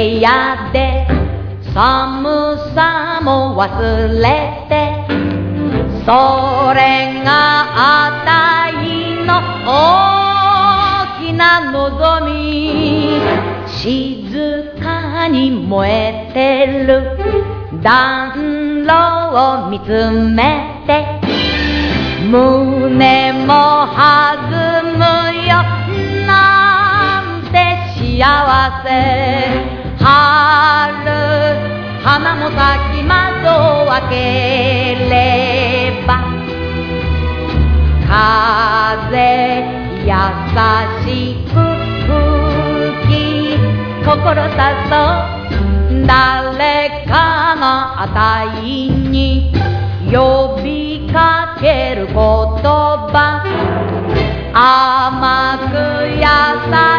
部屋で寒さも忘れて、それがあたいの大きな望み、静かに燃えてる暖炉を見つめて、胸も弾むよなんて幸せ。春花も咲き窓を開ければ、風優しく吹き心さそう、誰かがあたいに呼びかける言葉、甘く優